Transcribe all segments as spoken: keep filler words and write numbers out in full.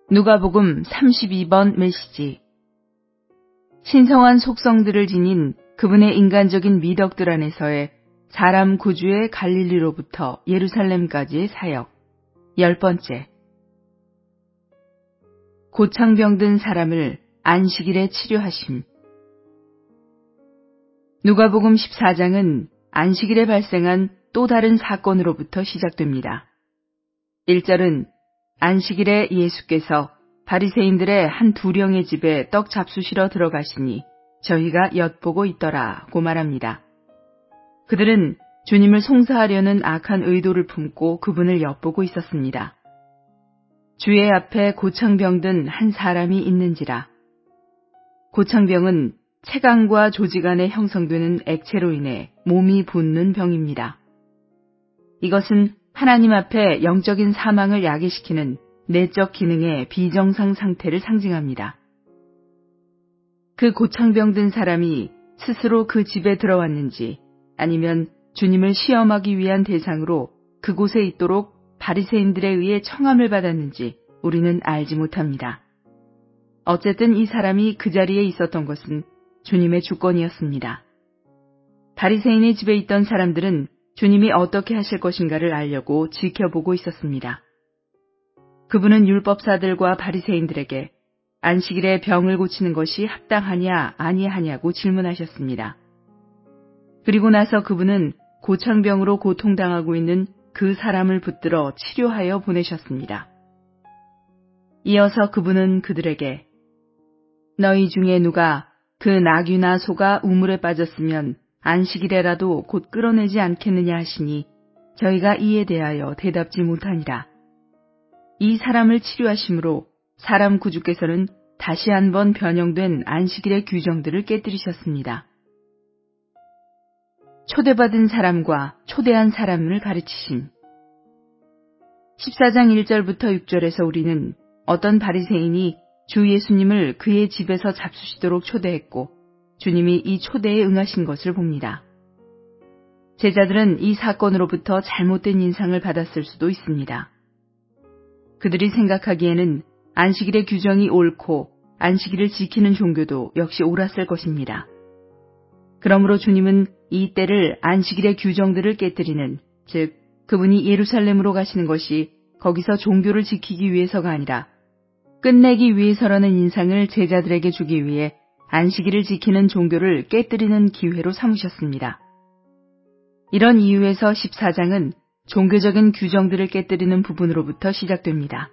누가복음 삼십이 번 메시지. 신성한 속성들을 지닌 그분의 인간적인 미덕들 안에서의 사람 구주의 갈릴리로부터 예루살렘까지의 사역. 열 번째. 고창병든 사람을 안식일에 치료하심. 누가복음 십사 장은 안식일에 발생한 또 다른 사건으로부터 시작됩니다. 일 절은 안식일에 예수께서 바리새인들의 한 두령의 집에 떡 잡수시러 들어가시니 저희가 엿보고 있더라고 말합니다. 그들은 주님을 송사하려는 악한 의도를 품고 그분을 엿보고 있었습니다. 주의 앞에 고창병든 한 사람이 있는지라. 고창병은 체강과 조직 안에 형성되는 액체로 인해 몸이 붓는 병입니다. 이것은 하나님 앞에 영적인 사망을 야기시키는 내적 기능의 비정상 상태를 상징합니다. 그 고창병든 사람이 스스로 그 집에 들어왔는지 아니면 주님을 시험하기 위한 대상으로 그곳에 있도록 바리새인들에 의해 청함을 받았는지 우리는 알지 못합니다. 어쨌든 이 사람이 그 자리에 있었던 것은 주님의 주권이었습니다. 바리새인의 집에 있던 사람들은 주님이 어떻게 하실 것인가를 알려고 지켜보고 있었습니다. 그분은 율법사들과 바리새인들에게 안식일에 병을 고치는 것이 합당하냐 아니하냐고 질문하셨습니다. 그리고 나서 그분은 고창병으로 고통당하고 있는 그 사람을 붙들어 치료하여 보내셨습니다. 이어서 그분은 그들에게 너희 중에 누가 그 나귀나 소가 우물에 빠졌으면 안식일에라도 곧 끌어내지 않겠느냐 하시니 저희가 이에 대하여 대답지 못하니라. 이 사람을 치료하심으로 사람 구주께서는 다시 한번 변형된 안식일의 규정들을 깨뜨리셨습니다. 초대받은 사람과 초대한 사람을 가르치심. 십사 장 일 절부터 육 절에서 우리는 어떤 바리새인이 주 예수님을 그의 집에서 잡수시도록 초대했고 주님이 이 초대에 응하신 것을 봅니다. 제자들은 이 사건으로부터 잘못된 인상을 받았을 수도 있습니다. 그들이 생각하기에는 안식일의 규정이 옳고 안식일을 지키는 종교도 역시 옳았을 것입니다. 그러므로 주님은 이 때를 안식일의 규정들을 깨뜨리는, 즉 그분이 예루살렘으로 가시는 것이 거기서 종교를 지키기 위해서가 아니라 끝내기 위해서라는 인상을 제자들에게 주기 위해 안식일을 지키는 종교를 깨뜨리는 기회로 삼으셨습니다. 이런 이유에서 십사 장은 종교적인 규정들을 깨뜨리는 부분으로부터 시작됩니다.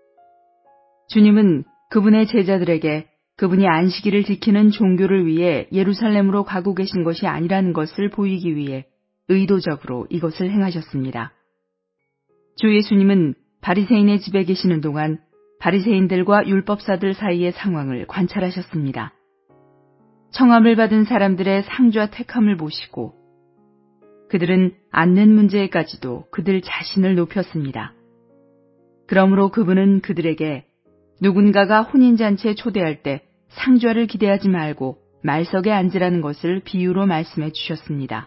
주님은 그분의 제자들에게 그분이 안식일을 지키는 종교를 위해 예루살렘으로 가고 계신 것이 아니라는 것을 보이기 위해 의도적으로 이것을 행하셨습니다. 주 예수님은 바리새인의 집에 계시는 동안 바리새인들과 율법사들 사이의 상황을 관찰하셨습니다. 청함을 받은 사람들의 상주와 택함을 보시고 그들은 앉는 문제에까지도 그들 자신을 높였습니다. 그러므로 그분은 그들에게 누군가가 혼인잔치에 초대할 때 상좌를 기대하지 말고 말석에 앉으라는 것을 비유로 말씀해 주셨습니다.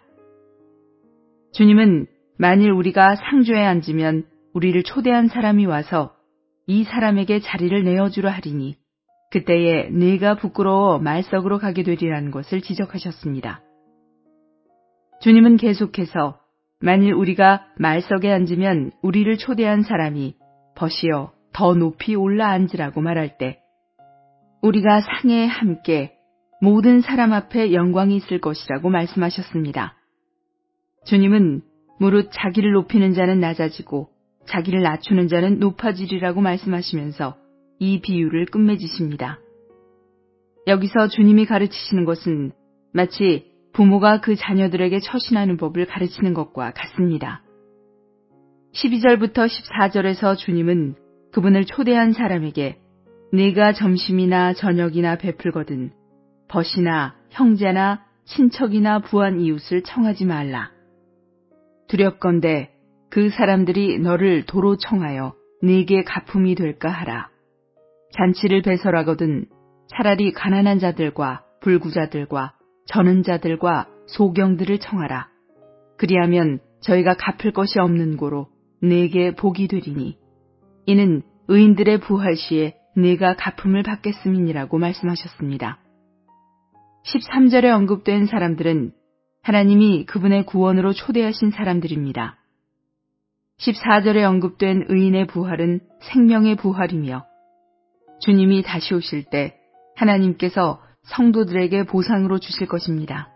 주님은 만일 우리가 상좌에 앉으면 우리를 초대한 사람이 와서 이 사람에게 자리를 내어주라 하리니 그때에 네가 부끄러워 말석으로 가게 되리라는 것을 지적하셨습니다. 주님은 계속해서 만일 우리가 말석에 앉으면 우리를 초대한 사람이 벗이어 더 높이 올라 앉으라고 말할 때 우리가 상에 함께 모든 사람 앞에 영광이 있을 것이라고 말씀하셨습니다. 주님은 무릇 자기를 높이는 자는 낮아지고 자기를 낮추는 자는 높아지리라고 말씀하시면서 이 비유를 끝맺으십니다. 여기서 주님이 가르치시는 것은 마치 부모가 그 자녀들에게 처신하는 법을 가르치는 것과 같습니다. 십이 절부터 십사 절에서 주님은 그분을 초대한 사람에게 네가 점심이나 저녁이나 베풀거든 벗이나 형제나 친척이나 부한 이웃을 청하지 말라. 두렵건대 그 사람들이 너를 도로 청하여 네게 가품이 될까 하라. 잔치를 배설하거든 차라리 가난한 자들과 불구자들과 저는 자들과 소경들을 청하라. 그리하면 저희가 갚을 것이 없는 고로 네게 복이 되리니 이는 의인들의 부활 시에 네가 갚음을 받겠음이니라고 말씀하셨습니다. 십삼 절에 언급된 사람들은 하나님이 그분의 구원으로 초대하신 사람들입니다. 십사 절에 언급된 의인의 부활은 생명의 부활이며 주님이 다시 오실 때 하나님께서 성도들에게 보상으로 주실 것입니다.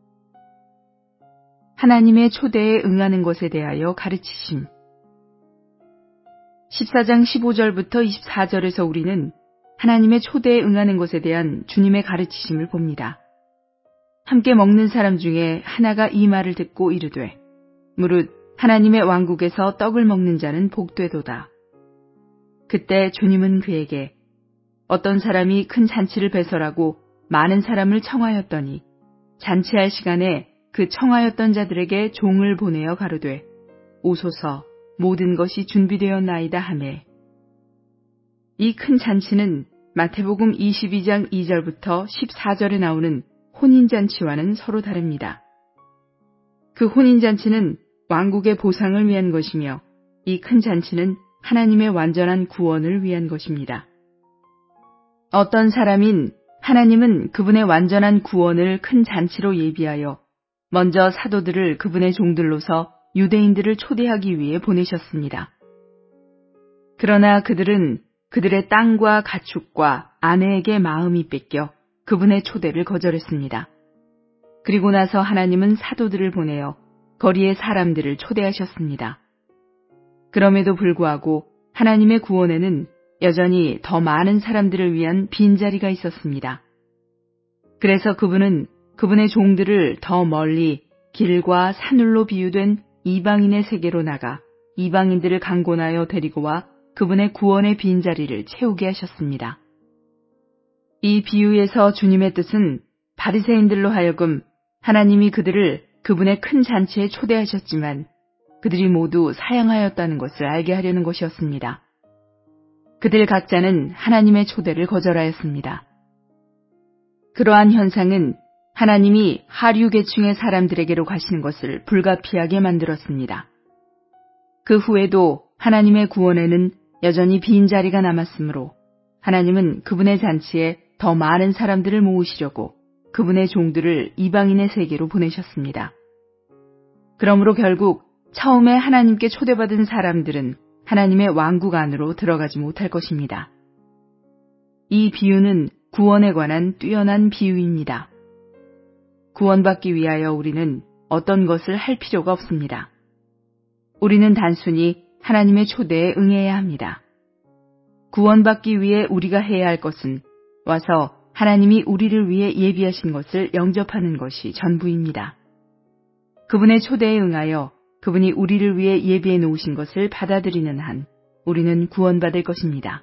하나님의 초대에 응하는 것에 대하여 가르치심. 십사 장 십오 절부터 이십사 절에서 우리는 하나님의 초대에 응하는 것에 대한 주님의 가르치심을 봅니다. 함께 먹는 사람 중에 하나가 이 말을 듣고 이르되 무릇 하나님의 왕국에서 떡을 먹는 자는 복되도다. 그때 주님은 그에게 어떤 사람이 큰 잔치를 배설하고 많은 사람을 청하였더니 잔치할 시간에 그 청하였던 자들에게 종을 보내어 가로되 오소서 모든 것이 준비되었나이다 하매. 이 큰 잔치는 마태복음 이십이 장 이 절부터 십사 절에 나오는 혼인잔치와는 서로 다릅니다. 그 혼인잔치는 왕국의 보상을 위한 것이며 이 큰 잔치는 하나님의 완전한 구원을 위한 것입니다. 어떤 사람인 하나님은 그분의 완전한 구원을 큰 잔치로 예비하여 먼저 사도들을 그분의 종들로서 유대인들을 초대하기 위해 보내셨습니다. 그러나 그들은 그들의 땅과 가축과 아내에게 마음이 뺏겨 그분의 초대를 거절했습니다. 그리고 나서 하나님은 사도들을 보내어 거리의 사람들을 초대하셨습니다. 그럼에도 불구하고 하나님의 구원에는 여전히 더 많은 사람들을 위한 빈자리가 있었습니다. 그래서 그분은 그분의 종들을 더 멀리 길과 산울로 비유된 이방인의 세계로 나가 이방인들을 강권하여 데리고 와 그분의 구원의 빈자리를 채우게 하셨습니다. 이 비유에서 주님의 뜻은 바리새인들로 하여금 하나님이 그들을 그분의 큰 잔치에 초대하셨지만 그들이 모두 사양하였다는 것을 알게 하려는 것이었습니다. 그들 각자는 하나님의 초대를 거절하였습니다. 그러한 현상은 하나님이 하류 계층의 사람들에게로 가시는 것을 불가피하게 만들었습니다. 그 후에도 하나님의 구원에는 여전히 빈자리가 남았으므로 하나님은 그분의 잔치에 더 많은 사람들을 모으시려고 그분의 종들을 이방인의 세계로 보내셨습니다. 그러므로 결국 처음에 하나님께 초대받은 사람들은 하나님의 왕국 안으로 들어가지 못할 것입니다. 이 비유는 구원에 관한 뛰어난 비유입니다. 구원받기 위하여 우리는 어떤 것을 할 필요가 없습니다. 우리는 단순히 하나님의 초대에 응해야 합니다. 구원받기 위해 우리가 해야 할 것은 와서 하나님이 우리를 위해 예비하신 것을 영접하는 것이 전부입니다. 그분의 초대에 응하여 그분이 우리를 위해 예비해 놓으신 것을 받아들이는 한 우리는 구원받을 것입니다.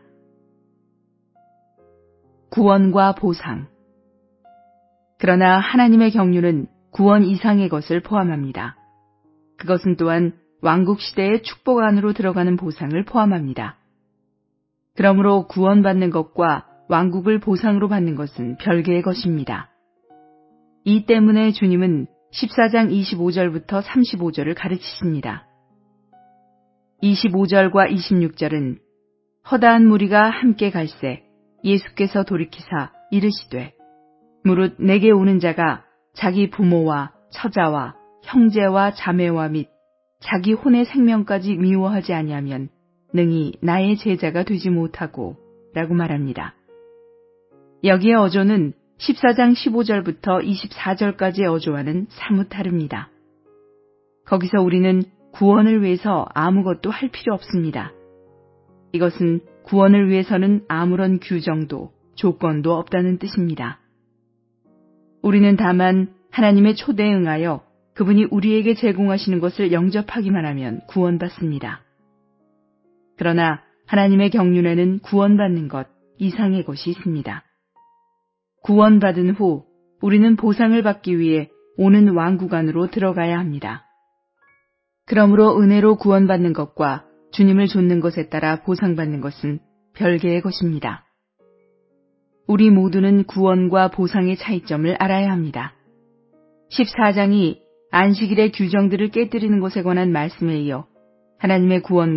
구원과 보상. 그러나 하나님의 경륜은 구원 이상의 것을 포함합니다. 그것은 또한 왕국 시대의 축복 안으로 들어가는 보상을 포함합니다. 그러므로 구원받는 것과 왕국을 보상으로 받는 것은 별개의 것입니다. 이 때문에 주님은 십사 장 이십오 절부터 삼십오 절을 가르치십니다. 이십오 절과 이십육 절은 허다한 무리가 함께 갈새 예수께서 돌이키사 이르시되 무릇 내게 오는 자가 자기 부모와 처자와 형제와 자매와 및 자기 혼의 생명까지 미워하지 아니하면 능히 나의 제자가 되지 못하고 라고 말합니다. 여기에 어조는 십사 장 십오 절부터 이십사 절까지의 어조와는 사뭇 다릅니다. 거기서 우리는 구원을 위해서 아무것도 할 필요 없습니다. 이것은 구원을 위해서는 아무런 규정도 조건도 없다는 뜻입니다. 우리는 다만 하나님의 초대에 응하여 그분이 우리에게 제공하시는 것을 영접하기만 하면 구원받습니다. 그러나 하나님의 경륜에는 구원받는 것 이상의 것이 있습니다. 구원받은 후 우리는 보상을 받기 위해 오는 왕국 안으로 들어가야 합니다. 그러므로 은혜로 구원받는 것과 주님을 좇는 것에 따라 보상받는 것은 별개의 것입니다. 우리 모두는 구원과 보상의 차이점을 알아야 합니다. 십사 장이 안식일의 규정들을 깨뜨리는 것에 관한 말씀에 이어 하나님의 구원과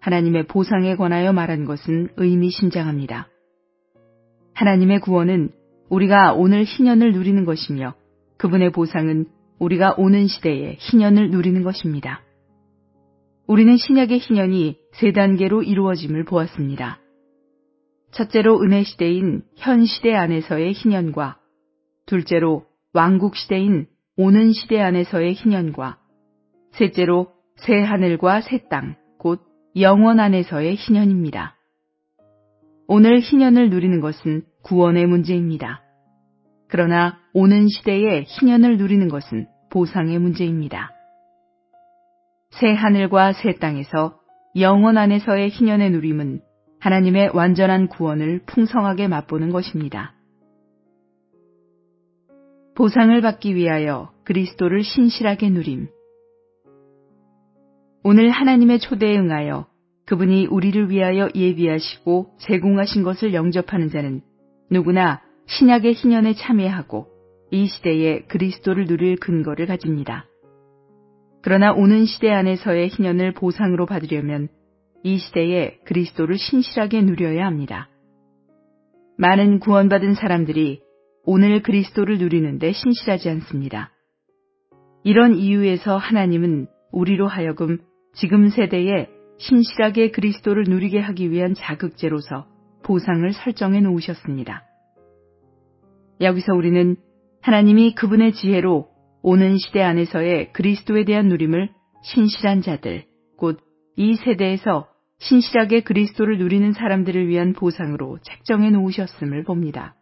하나님의 보상에 관하여 말한 것은 의미심장합니다. 하나님의 구원은 우리가 오늘 희년을 누리는 것이며 그분의 보상은 우리가 오는 시대에 희년을 누리는 것입니다. 우리는 신약의 희년이 세 단계로 이루어짐을 보았습니다. 첫째로 은혜 시대인 현 시대 안에서의 희년과, 둘째로 왕국 시대인 오는 시대 안에서의 희년과, 셋째로 새 하늘과 새 땅, 곧 영원 안에서의 희년입니다. 오늘 희년을 누리는 것은 구원의 문제입니다. 그러나 오는 시대에 희년을 누리는 것은 보상의 문제입니다. 새 하늘과 새 땅에서 영원 안에서의 희년의 누림은 하나님의 완전한 구원을 풍성하게 맛보는 것입니다. 보상을 받기 위하여 그리스도를 신실하게 누림. 오늘 하나님의 초대에 응하여 그분이 우리를 위하여 예비하시고 제공하신 것을 영접하는 자는 누구나 신약의 희년에 참여하고 이 시대에 그리스도를 누릴 근거를 가집니다. 그러나 오는 시대 안에서의 희년을 보상으로 받으려면 이 시대에 그리스도를 신실하게 누려야 합니다. 많은 구원받은 사람들이 오늘 그리스도를 누리는데 신실하지 않습니다. 이런 이유에서 하나님은 우리로 하여금 지금 세대에 신실하게 그리스도를 누리게 하기 위한 자극제로서 보상을 설정해 놓으셨습니다. 여기서 우리는 하나님이 그분의 지혜로 오는 시대 안에서의 그리스도에 대한 누림을 신실한 자들, 곧 이 세대에서 신실하게 그리스도를 누리는 사람들을 위한 보상으로 책정해 놓으셨음을 봅니다.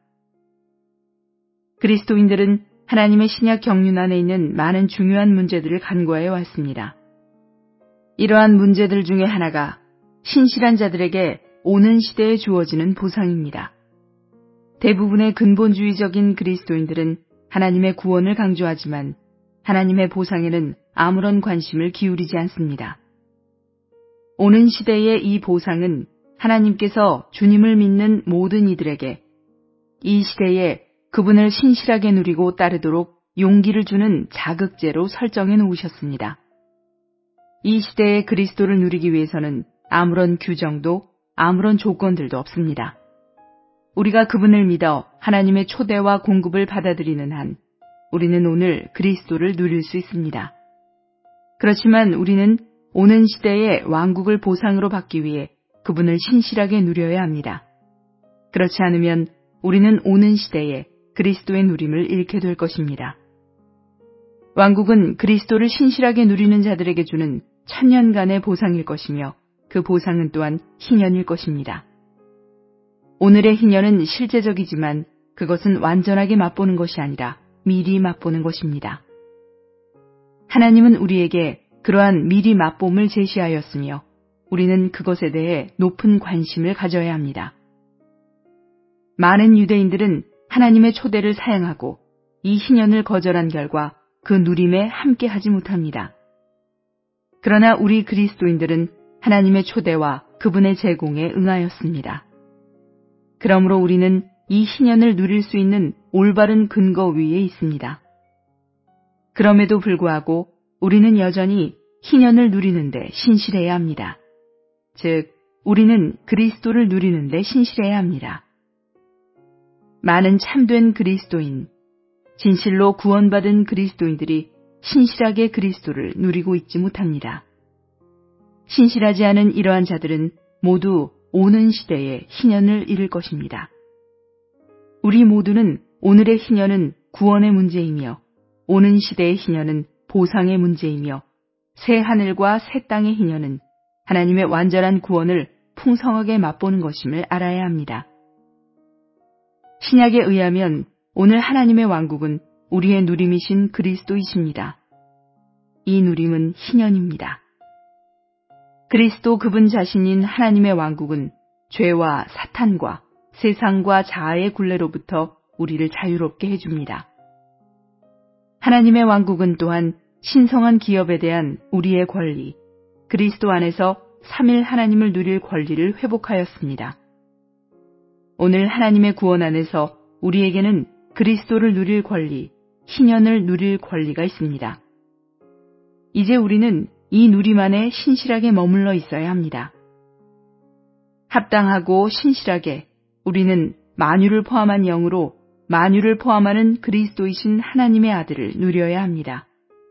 그리스도인들은 하나님의 신약 경륜 안에 있는 많은 중요한 문제들을 간과해 왔습니다. 이러한 문제들 중에 하나가 신실한 자들에게 오는 시대에 주어지는 보상입니다. 대부분의 근본주의적인 그리스도인들은 하나님의 구원을 강조하지만 하나님의 보상에는 아무런 관심을 기울이지 않습니다. 오는 시대의 이 보상은 하나님께서 주님을 믿는 모든 이들에게 이 시대에 그분을 신실하게 누리고 따르도록 용기를 주는 자극제로 설정해 놓으셨습니다. 이 시대에 그리스도를 누리기 위해서는 아무런 규정도 아무런 조건들도 없습니다. 우리가 그분을 믿어 하나님의 초대와 공급을 받아들이는 한 우리는 오늘 그리스도를 누릴 수 있습니다. 그렇지만 우리는 오는 시대의 왕국을 보상으로 받기 위해 그분을 신실하게 누려야 합니다. 그렇지 않으면 우리는 오는 시대에 그리스도의 누림을 잃게 될 것입니다. 왕국은 그리스도를 신실하게 누리는 자들에게 주는 천년간의 보상일 것이며 그 보상은 또한 희년일 것입니다. 오늘의 희년은 실제적이지만 그것은 완전하게 맛보는 것이 아니라 미리 맛보는 것입니다. 하나님은 우리에게 그러한 미리 맛봄을 제시하였으며 우리는 그것에 대해 높은 관심을 가져야 합니다. 많은 유대인들은 하나님의 초대를 사양하고 이 희년을 거절한 결과 그 누림에 함께하지 못합니다. 그러나 우리 그리스도인들은 하나님의 초대와 그분의 제공에 응하였습니다. 그러므로 우리는 이 희년을 누릴 수 있는 올바른 근거 위에 있습니다. 그럼에도 불구하고 우리는 여전히 희년을 누리는데 신실해야 합니다. 즉, 우리는 그리스도를 누리는데 신실해야 합니다. 많은 참된 그리스도인, 진실로 구원받은 그리스도인들이 신실하게 그리스도를 누리고 있지 못합니다. 신실하지 않은 이러한 자들은 모두 오는 시대에 희년을 잃을 것입니다. 우리 모두는 오늘의 희년은 구원의 문제이며 오는 시대의 희년은 보상의 문제이며 새 하늘과 새 땅의 희년은 하나님의 완전한 구원을 풍성하게 맛보는 것임을 알아야 합니다. 신약에 의하면 오늘 하나님의 왕국은 우리의 누림이신 그리스도이십니다. 이 누림은 희년입니다. 그리스도 그분 자신인 하나님의 왕국은 죄와 사탄과 세상과 자아의 굴레로부터 우리를 자유롭게 해줍니다. 하나님의 왕국은 또한 신성한 기업에 대한 우리의 권리, 그리스도 안에서 삼일 하나님을 누릴 권리를 회복하였습니다. 오늘 하나님의 구원 안에서 우리에게는 그리스도를 누릴 권리, 희년을 누릴 권리가 있습니다. 이제 우리는 이 누림 안에 신실하게 머물러 있어야 합니다. 합당하고 신실하게 우리는 만유를 포함한 영으로 만유를 포함하는 그리스도이신 하나님의 아들을 누려야 합니다.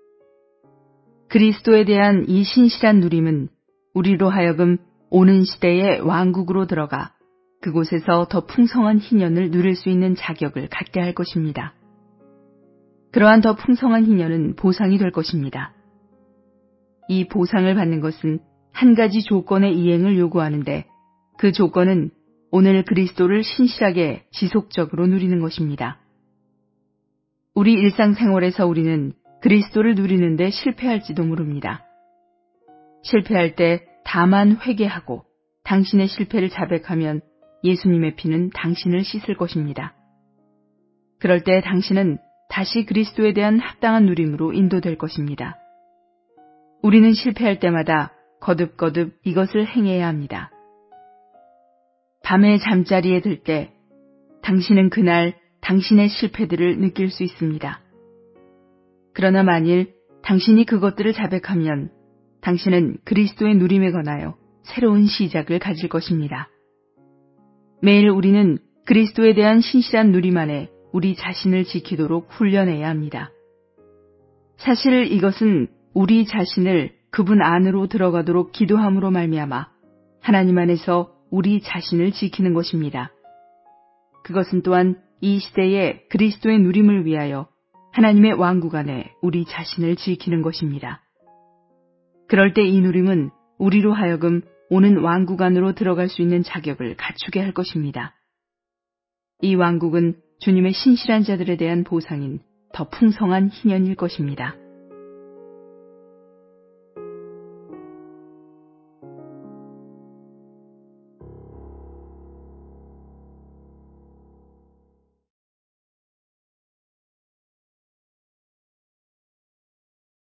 그리스도에 대한 이 신실한 누림은 우리로 하여금 오는 시대의 왕국으로 들어가 그곳에서 더 풍성한 희년을 누릴 수 있는 자격을 갖게 할 것입니다. 그러한 더 풍성한 희년은 보상이 될 것입니다. 이 보상을 받는 것은 한 가지 조건의 이행을 요구하는데 그 조건은 오늘 그리스도를 신실하게 지속적으로 누리는 것입니다. 우리 일상생활에서 우리는 그리스도를 누리는데 실패할지도 모릅니다. 실패할 때 다만 회개하고 당신의 실패를 자백하면 예수님의 피는 당신을 씻을 것입니다. 그럴 때 당신은 다시 그리스도에 대한 합당한 누림으로 인도될 것입니다. 우리는 실패할 때마다 거듭거듭 이것을 행해야 합니다. 밤에 잠자리에 들 때 당신은 그날 당신의 실패들을 느낄 수 있습니다. 그러나 만일 당신이 그것들을 자백하면 당신은 그리스도의 누림에 관하여 새로운 시작을 가질 것입니다. 매일 우리는 그리스도에 대한 신실한 누림 안에 우리 자신을 지키도록 훈련해야 합니다. 사실 이것은 우리 자신을 그분 안으로 들어가도록 기도함으로 말미암아 하나님 안에서 우리 자신을 지키는 것입니다. 그것은 또한 이 시대의 그리스도의 누림을 위하여 하나님의 왕국 안에 우리 자신을 지키는 것입니다. 그럴 때 이 누림은 우리로 하여금 오는 왕국 안으로 들어갈 수 있는 자격을 갖추게 할 것입니다. 이 왕국은 주님의 신실한 자들에 대한 보상인 더 풍성한 희년일 것입니다.